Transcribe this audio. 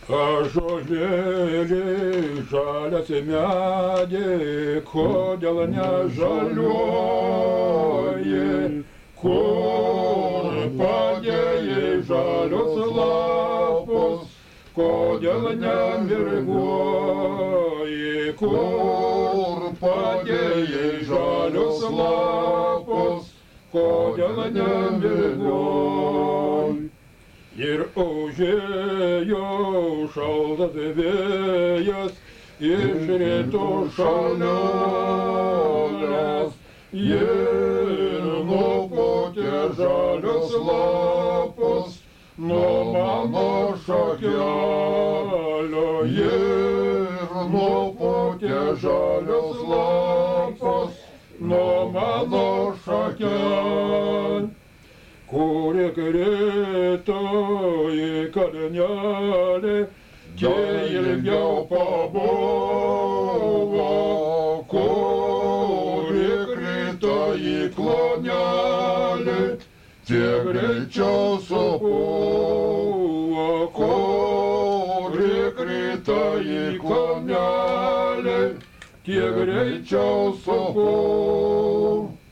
Ąžuolėliai žalias medė, kodėl nežaliuoji, kur padėjai žalius lapus, kodėl nemirguoji, kur padėjai žalius lapus, kodėl nemirguoji. Ir užėjo šaltas vėjas iš rytų šalies, ir nupūtė žalius lapus nuo mano šakelio, ir nupūtė žalius lapus nuo mano šakelio. Kuri krito į kalnelį, tie ilgiau pabuvo, kuri krito į klonelį, tie greičiau supuvo, kuri krito į klonelį, tie greičiau supuvo.